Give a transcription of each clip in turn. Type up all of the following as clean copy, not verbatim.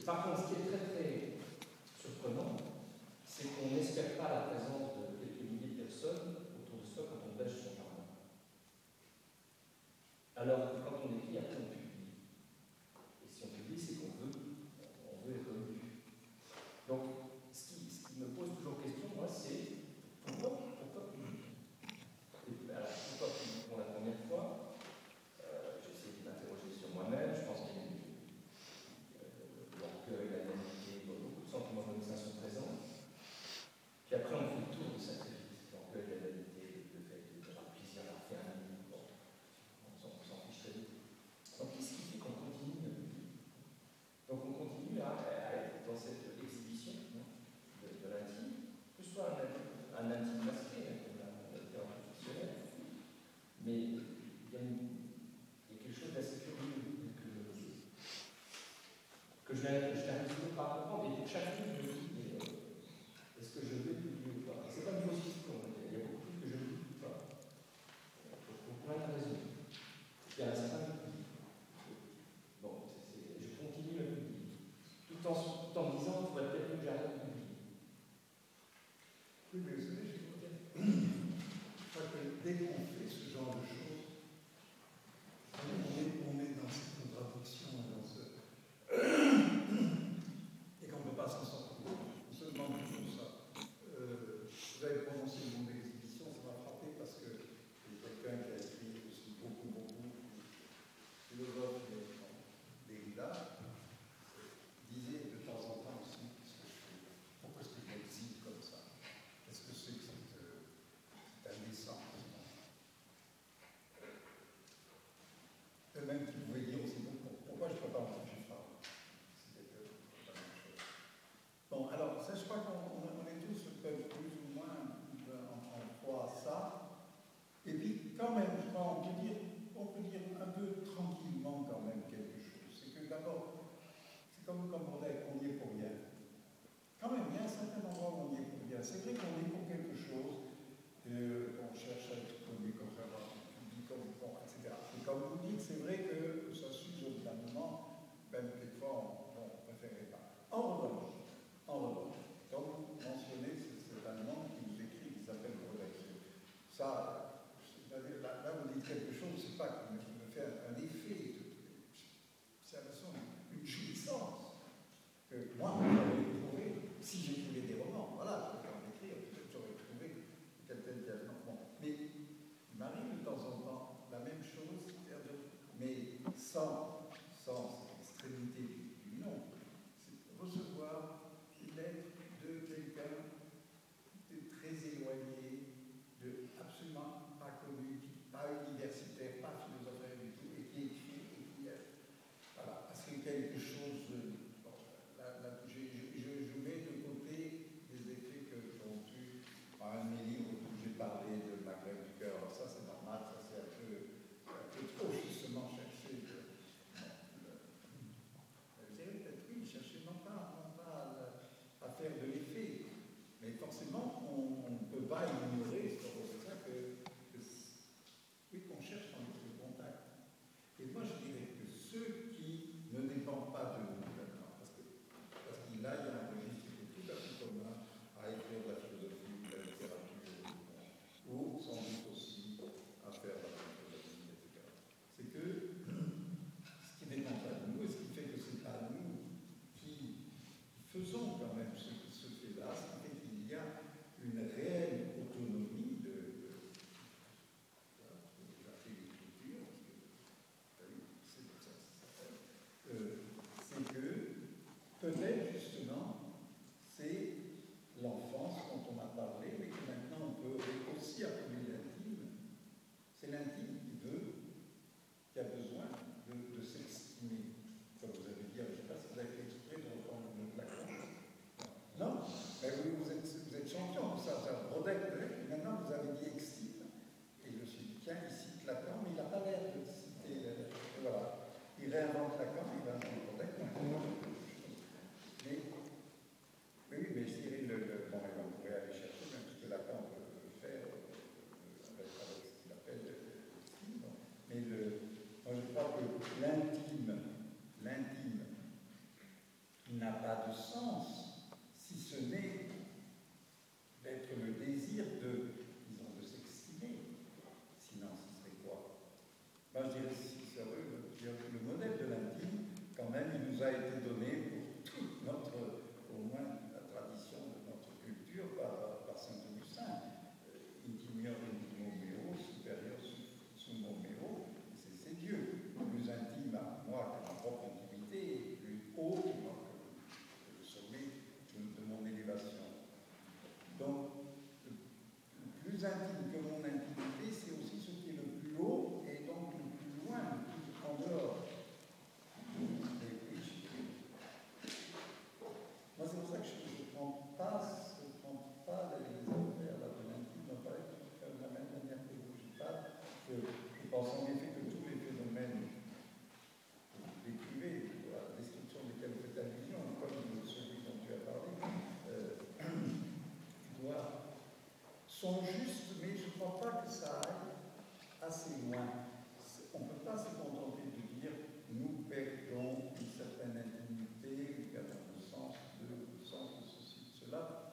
Par contre, ce qui est très très surprenant, c'est qu'on n'espère pas la présence de quelques milliers de personnes autour de soi quand on bêche son jardin. Alors que quand on écrit, après on publie. Et si on publie, c'est qu'on veut être lu. Donc, ce qui me pose toujours question, moi, c'est pourquoi publier? Alors, pourquoi publier pour la première fois? J'ai essayé de m'interroger sur moi-même. Je pense qu'il y a l'orgueil, la naïveté, beaucoup de sentiments comme ça sont présents. Puis après, on fait le tour de ça très vite. L'orgueil, la naïveté, le fait d'avoir plaisir à faire un livre, bon, on s'en fiche très vite. Donc, qu'est-ce qui fait qu'on continue de publier? Donc, on continue à être dans cette exhibition de l'intime, que ce soit un intime masqué, comme la littérature fictionnelle, mais il y a quelque chose d'assez curieux que je n'arrive toujours pas à comprendre. Et pour chaque livre, je me dis, est-ce que je vais publier ou pas? C'est pas une fausse question. Il y a beaucoup de livres que je ne publie pas. Pour plein de raisons. Il y a un certain public. Bon, je continue à publier. Tout en disant qu'il faudrait peut-être que j'arrête de publier. Oui, mais vous savez, je crois que dès qu'on fait ce genre de choses, on est dans cette contradiction, et qu'on ne peut pas s'en sortir. On se demande toujours ça. Vous avez prononcé moins la tradition de notre culture par Saint-Augustin. Intimior intimo meo, supérieur sumo meo, c'est Dieu. Plus intime à moi que ma propre intimité, plus haut que le sommet de mon élévation. Donc, le plus intime que mon intimité, c'est aussi ce qui est le plus haut et donc le plus loin, le plus en dehors. Moi, c'est pour ça que je ne prends pas les affaires de l'intime de la même manière que vous. Je pense en effet que tous les phénomènes que vous décrivez, la description desquels vous faites allusion, comme celui dont tu as parlé, sont justes, mais je ne crois pas que ça aille assez loin. On ne peut pas se contenter de dire nous perdons une certaine intimité, nous perdons le sens de ceci, de cela.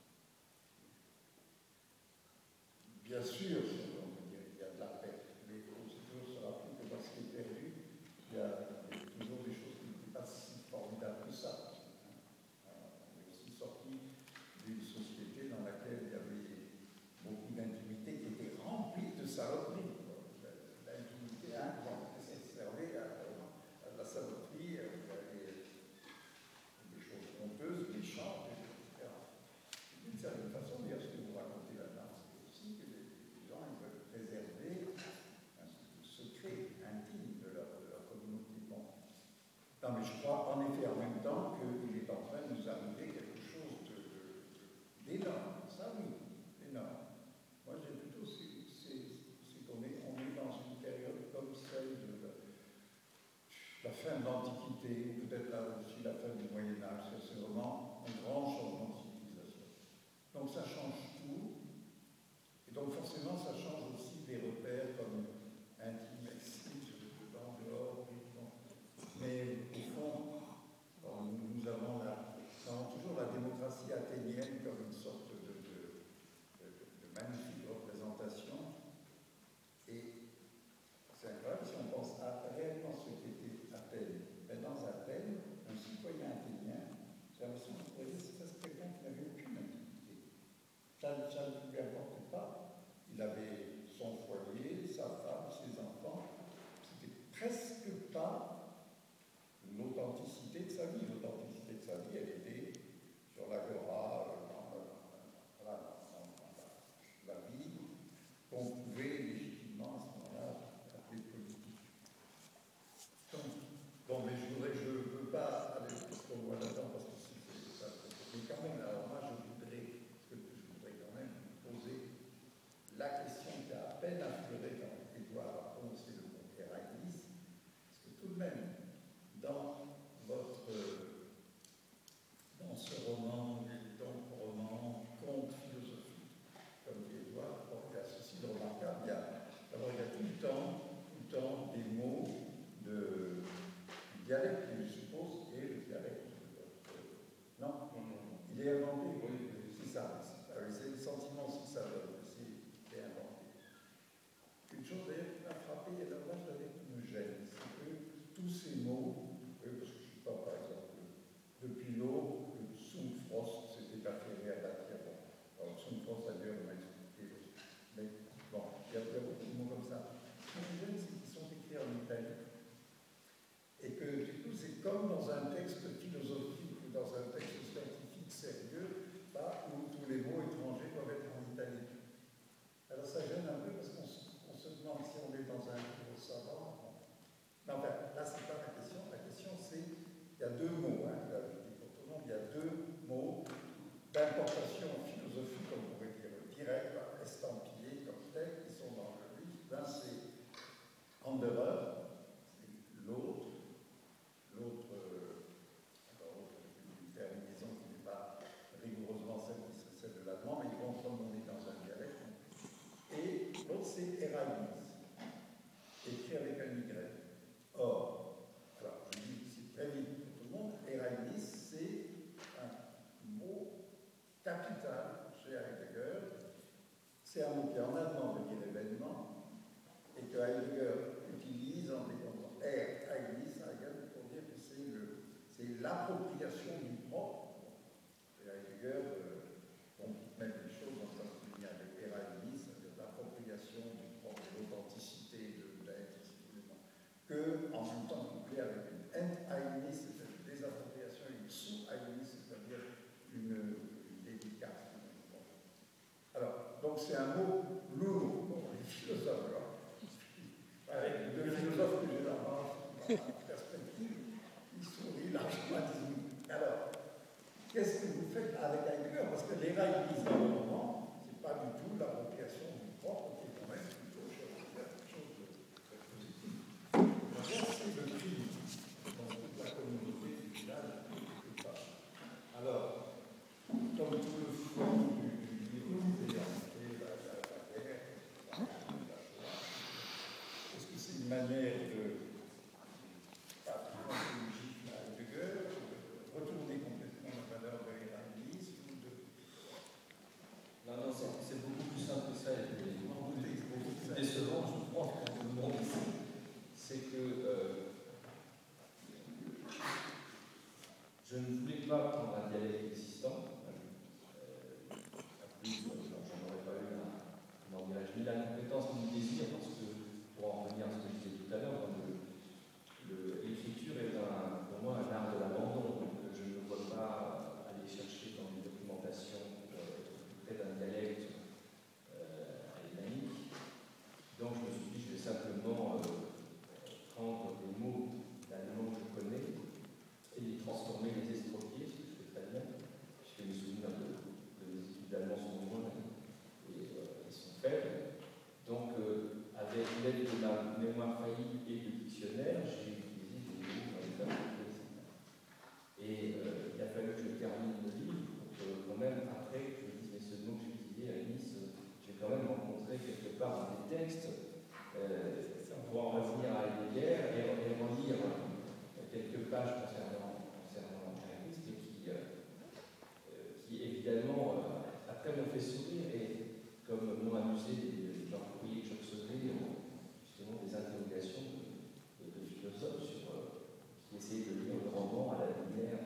Bien sûr, on peut dire qu'il y a de la perte, mais il faut toujours se rappeler que parce qu'il est perdu, il y a toujours des choses qui n'étaient pas si formidables que ça. On est aussi sorti d'une société dans laquelle il y avait beaucoup d'intimité qui était remplie de saloperies. L'intimité, ça servait à la saloperie, à des choses honteuses, méchantes, etc. D'une certaine façon, d'ailleurs, ce que vous racontez là-dedans, c'est aussi que les gens ils veulent préserver un secret intime de leur communauté. Bon. Non, mais je crois en effet en même temps qu'il est en train de nous arriver quelque chose d'énorme. Ça, oui, énorme. Moi, j'ai plutôt c'est qu'on est dans une période comme celle de la fin de l'Antiquité, ou peut-être là aussi la fin du Moyen-Âge. C'est vraiment un grand changement de civilisation. Donc ça change tout, et donc forcément ça change aussi des repères comme intime, extime, dedans, dehors, mais au fond, nous avons toujours la démocratie athénienne comme une sorte de magnifique représentation, et c'est incroyable si on pense à réellement ce qu'était Athènes. Mais dans Athènes, un citoyen athénien, j'ai l'impression que c'est quelqu'un qui n'avait aucune intimité. Ça ne lui importait pas. Il avait son foyer, sa femme, ses enfants. C'était presque pas l'authenticité de sa vie. L'authenticité de sa vie, elle était sur l'agora, dans la vie qu'on pouvait légitimement à ce moment-là appeler politique. Bon, mais je ne veux pas aller trop loin là-dedans parce que c'est ça. Mais quand même, alors moi, je voudrais quand même poser la question qui a à peine affleuré quand Édouard a prononcé le mot Héraclis, parce que tout de même, dans ce roman, conte philosophique, comme dit Édouard, il y a ceci de remarquable, il y a tout le temps des mots du dialecte, je suppose, et le dialecte de votre... Non, il est inventé, oui, c'est ça. C'est le sentiment aussi que ça donne, c'est inventé. Une chose d'ailleurs qui m'a frappé, et là je dois dire qui me gêne, c'est que tous ces mots, parce que je ne sais pas, par exemple, depuis l'eau, Sum Frost s'était affairé à bâtir. Alors Sum Frost d'ailleurs m'a expliqué, mais bon, il y a beaucoup de mots comme ça. Ce qui me gêne, c'est qu'ils sont écrits en italien. Et que du coup, c'est comme dans un texte philosophique ou dans un texte scientifique sérieux, où tous les mots étrangers doivent être en italien. Alors ça gêne un peu parce qu'on se demande si on est dans un livre savant. Mais enfin, là, c'est pas la question. La question, c'est il y a deux mots, là, je dis pour tout le monde, il y a deux mots d'importation philosophique, comme on pourrait dire, direct, estampillés comme tels, qui sont dans le livre. L'un, c'est Anderer, c'est l'autre, une terminaison qui n'est pas rigoureusement celle de l'allemand, mais comme on est dans un dialecte. Et l'autre, c'est Héraclis, écrit avec un Y. Or, alors, je dis c'est très vite pour tout le monde, Héraclis, c'est un mot capital chez Heidegger. C'est un mot qui en allemand veut dire événement, et que Heidegger utilise en décomptant Heidegger pour dire que c'est l'appropriation du propre. Heidegger met les choses dans un lien avec érainisme, c'est-à-dire l'appropriation du propre, de l'authenticité de l'être, que en même temps couplé avec une entheinisme, c'est-à-dire une désappropriation, et une sous-heinisme, c'est-à-dire une dédicace. Alors, donc c'est un mot lourd pour les philosophes. Avec deux philosophes que j'ai dans ma perspective, ils sourient largement. Alors, qu'est-ce que vous faites avec Heidegger? Parce que l'érainisme, à un moment, ce n'est pas du tout l'appropriation du propre, qui est quand même plutôt quelque chose de très positif. D'abord, c'est le crime dans toute la communauté du village, quelque part. Alors, comme tout le fond du livre de Théanté, la guerre, est-ce que c'est une manière de retourner complètement la valeur de l'érainisme? Non, c'est beaucoup plus simple que ça, et beaucoup plus décevant, je pense, pour tout le monde ici. C'est que je ne voulais pas prendre un dialecte existant. J'en aurais pas eu ni la compétence ni le désir, parce que, pour en revenir à ce que je disais tout à l'heure, l'écriture est pour moi un art de l'abandon. Donc je ne vois pas aller chercher dans une documentation pour être plus près d'un dialecte alémanique. Donc je me suis dit, je vais simplement prendre des mots d'allemand que je connais et les transformer, les estropier, ce que je fais très bien, puisque mes souvenirs de mes études d'allemand sont loin et sont faibles. Donc, avec l'aide de la mémoire faillie et du dictionnaire, j'ai utilisé des mots dans les termes. Et il a fallu que je termine le livre pour que, quand même, après, je me dise, mais ce mot que j'ai utilisé à Nice, j'ai quand même rencontré quelque part dans des textes, pour en revenir à Heidegger et relire quelques pages concernant l'empiricisme qui évidemment, après m'ont fait sourire et comme m'ont amusé les gens courriers que je recevais, justement des interrogations de philosophes qui essayaient de lire le roman à la lumière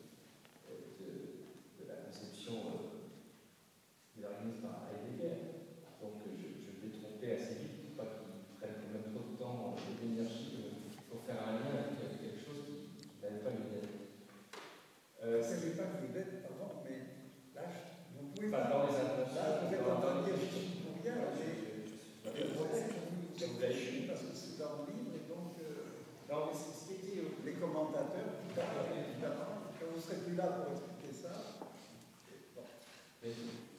de la conception de l'érainisme par Heidegger. Donc je vais tromper assez vite pour pas qu'ils prennent quand même trop de temps et d'énergie pour faire un lien avec quelque chose qui n'avait pas une idée. Ça n'est pas une dette, pardon, mais là, vous pouvez pas dans les intentions. Là, vous êtes en train de dire, je suis pour rien, mais peut-être que vous êtes lâché parce que c'est dans le livre, et donc non, mais c'est ce qui était les commentateurs, tout à l'heure, évidemment, que vous ne serez plus là pour expliquer ça. Bon. Mais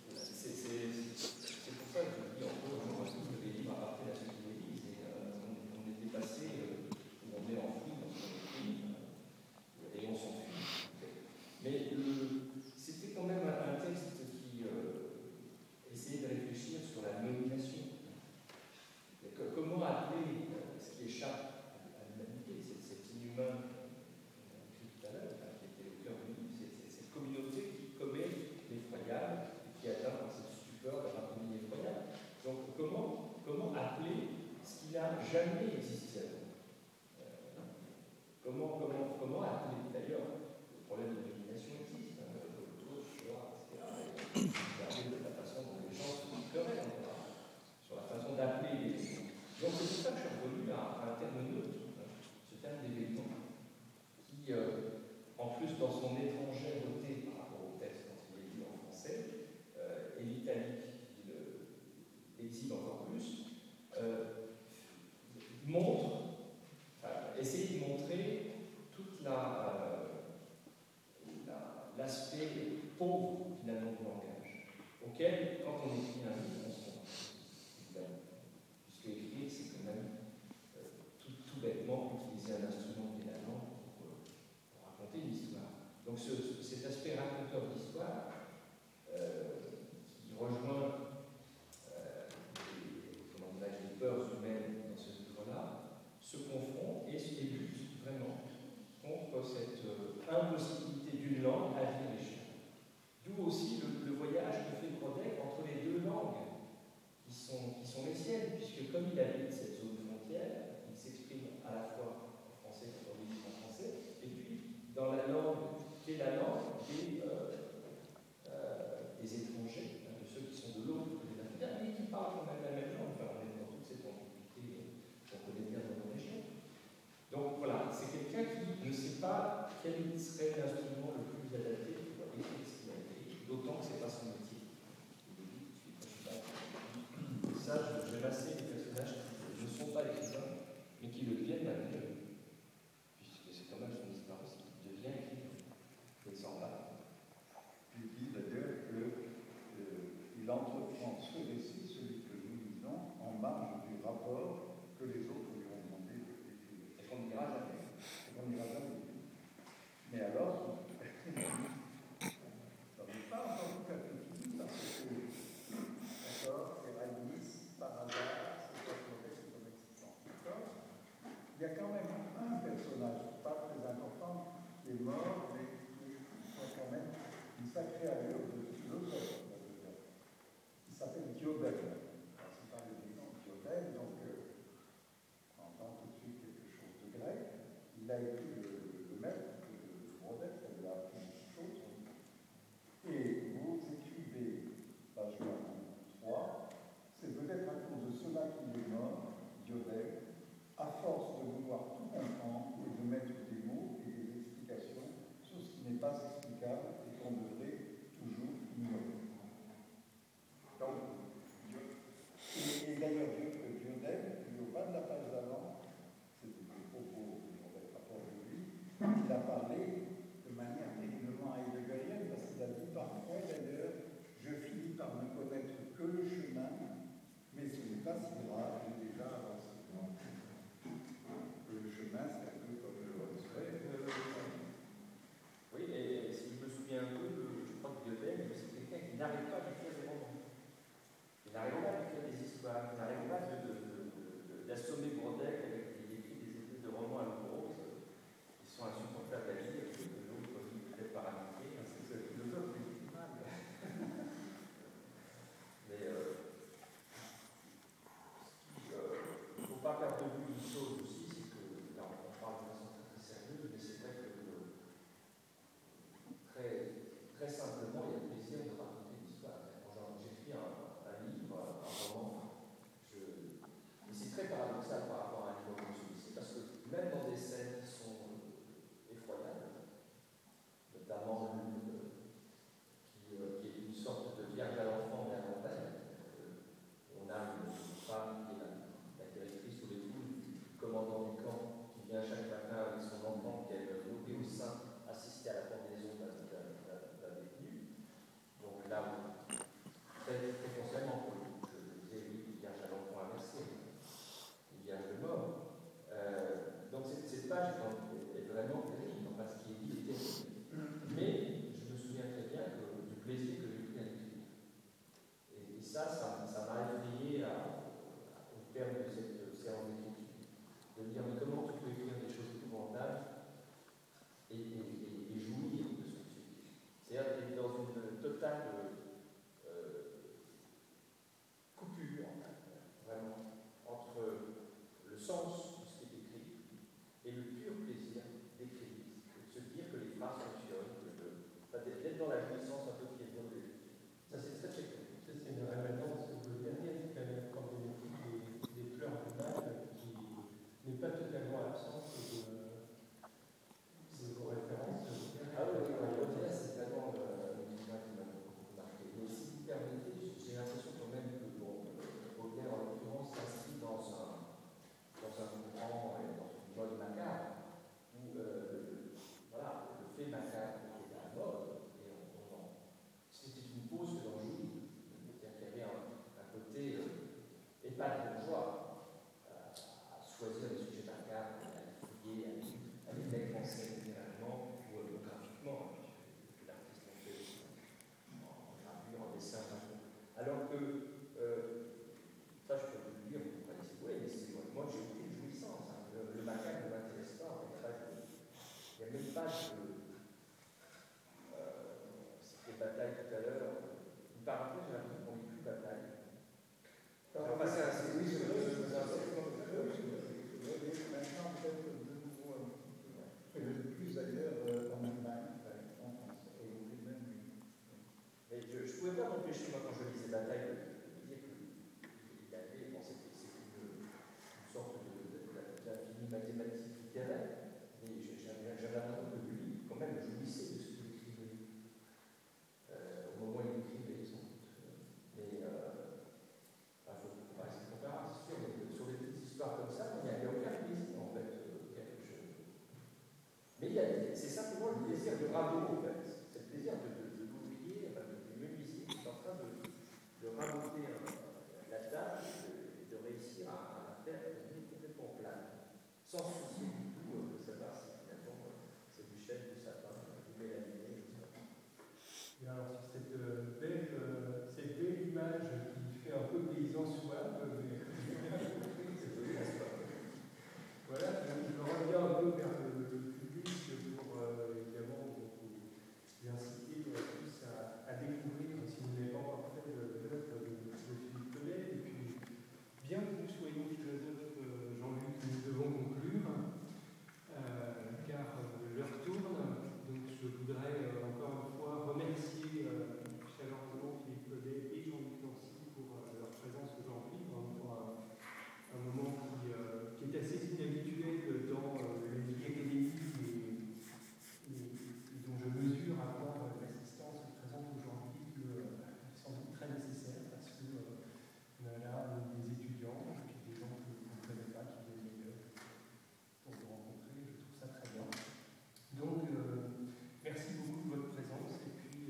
c'est pour ça que je dis, en gros, que les livres appartiennent à ceux qui les lisent, et on était passé où on est enfoui dans son écrit, et on s'enfuit. Mais c'était quand même un texte qui essayait de réfléchir sur la nomination. Comment appeler ce qui échappe à l'humanité, cet inhumain qu'on a écrit tout à l'heure, qui était au cœur du livre, cette communauté qui commet l'effroyable et qui atteint par cette stupeur d'avoir commis l'effroyable. Donc comment appeler ce qui n'a jamais existé comment appeler d'ailleurs le problème de domination existe, de la façon dont les gens se querellent, sur la façon d'appeler les gens. Donc c'est pour ça que je suis revenu à un terme neutre, ce terme d'événement, qui, en plus dans son étrangèreté par rapport au texte quand il est lu en français, et l'italique qui l'exhibe encore plus, essaye de montrer toute l'aspect pauvre finalement du langage, auquel, quand on écrit un livre, on se trompe, évidemment. Puisque écrire, c'est quand même tout bêtement utiliser un instrument qui est la langue pour raconter une histoire. Donc cet aspect raconteur d'histoire, qui rejoint les peurs humaines dans ce livre-là, se confronte et lutte vraiment contre cette impossibilité d'une langue à diriger. D'où aussi le voyage que fait Prodek entre les deux langues qui sont les siennes, puisque comme il habite cette zone frontière, il s'exprime à la fois en français quand on dit en français, et puis dans la langue qui est la langue impraticable et qu'on devrait toujours ignorer. Donc, et d'ailleurs, Diodème, puis au bas de la page d'avant, c'est des propos que j'aurais rapport de lui, il a parlé de manière terriblement heideggerienne, parce qu'il a dit parfois d'ailleurs, je finis par ne connaître que le chemin, mais ce n'est pas si grave, j'ai déjà avancé. Le chemin, c'est un peu comme le retrait. Oui, et si je me souviens un peu, je crois que Diodème, c'est quelqu'un qui n'arrive pas à écrire des romans. Il n'arrive pas à écrire des histoires, il n'arrive pas d'assommer Brodeck avec des espèces de romans à l'eau rose qui sont insupportables à lire, que l'autre lit peut-être par amitié, parce que c'est le philosophe qui dit mal. Mais il ne faut pas perdre de vue une chose aussi, c'est que là on parle de façon très sérieuse, mais c'est vrai que très simplement, il y a le plaisir de raconter une histoire. Quand j'écris un livre, un roman, et c'est très paradoxal par rapport à un livre comme celui-ci, parce que même dans des scènes qui sont effroyables, notamment qui est une sorte de vierge à l'enfant néerlandaise, on a une femme qui est la directrice ou l'épouse du commandant du camp qui vient chaque matin avec son enfant qu'elle nourrit au sein, assister à la pendaison d'un détenu. Donc là, très consciemment, je disais oui, vierge à l'enfant inversé, vierge de mort. Donc cette page est vraiment terrible, enfin ce qui est dit est terrible. Mais je me souviens très bien du plaisir que j'ai pris à l'écrire. Et ça m'a effrayé au terme de cette séance d'écriture. De me dire, mais comment tu peux écrire des choses épouvantables et jouir de ce que tu écris. C'est-à-dire d'être dans une totale coupure, vraiment, entre le sens de ce qui est écrit et le pur plaisir d'écrire. De se dire que les phrases fonctionnent, d'être dans la jouissance